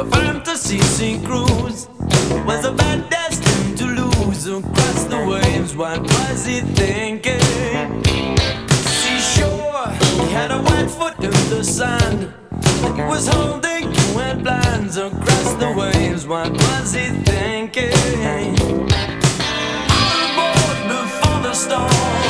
a fantasy sea cruise. Was a man destined to lose across the waves? What was he thinking? Seashore, he had a white foot in the sand. He was holding you and plans across the waves. What was he thinking? All aboard before the storm.